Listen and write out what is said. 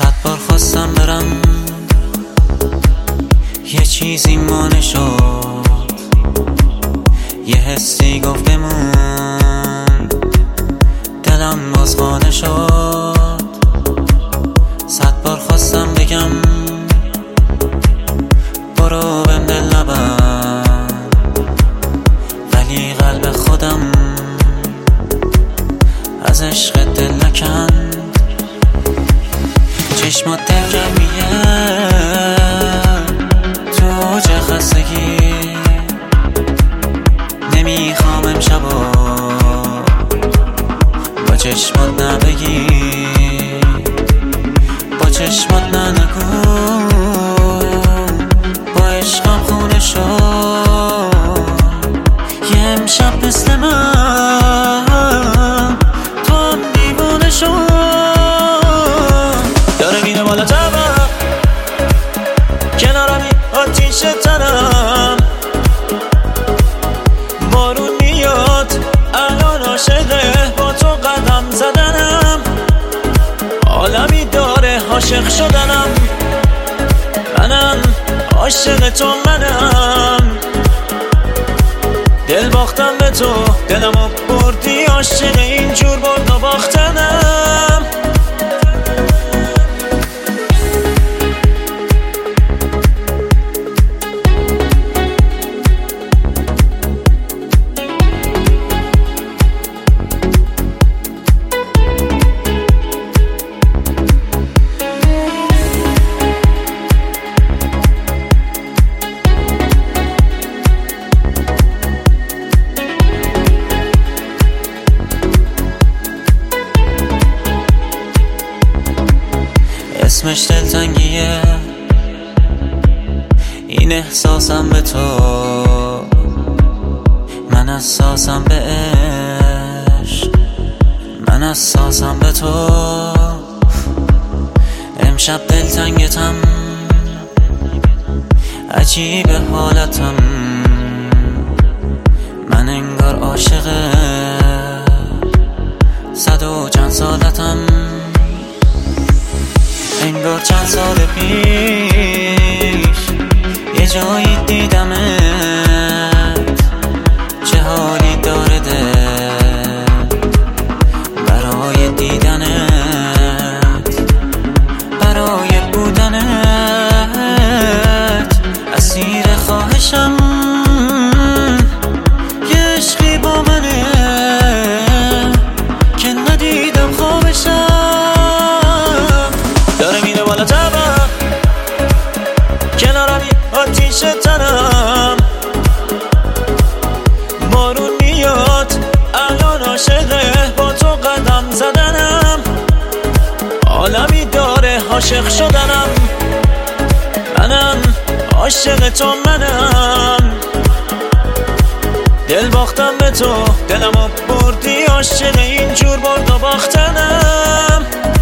100 بار خواستم برم، یه چیزی مانع شد، یه حسی گفت بمون، دلم باز خانه شد. 100 بار خواستم بگم برو بهم دل نبند، ولی قلب خودم از عشق دل نکند. چشمات دلگرمیه تو اوج خستگی، نمیخوام امشبا با چشمات نبگی، با چشمات نگو با عشقم خونه شد. یه امشب مثل من تو هم دیوونه شد. داره میره بالا تبم، کنارمی آتیش تنم، بارون میاد الان عاشقه با تو قدم زدنم، عالمی داره عاشق شدنم، منم عاشق تو منم، دل باختم به تو دلمو بردی، عاشق اینجور برد و باختنم. اسمش دلتنگیه، این احساسم به تو، من اساسم به عشق، من اساسم به تو. امشب دلتنگتم، عجیب حالتم، من انگار عاشق 100 و چند سالتم، انگار چند سال پیش یه جایی دیدمت، چه حالی داره دل برای دیدنت، برای بودنت، اسیر خواهشم یه عشقی با منه که ندیدم خوابشم. داره میره بالا تبم، کنارمی آتیش تنم، بارون میاد الان عاشقه با تو قدم زدنم، عالمی داره عاشق شدنم، منم عاشق تو منم، دل باختم به تو دلمو بردی، عاشق اینجور برد و باختنم.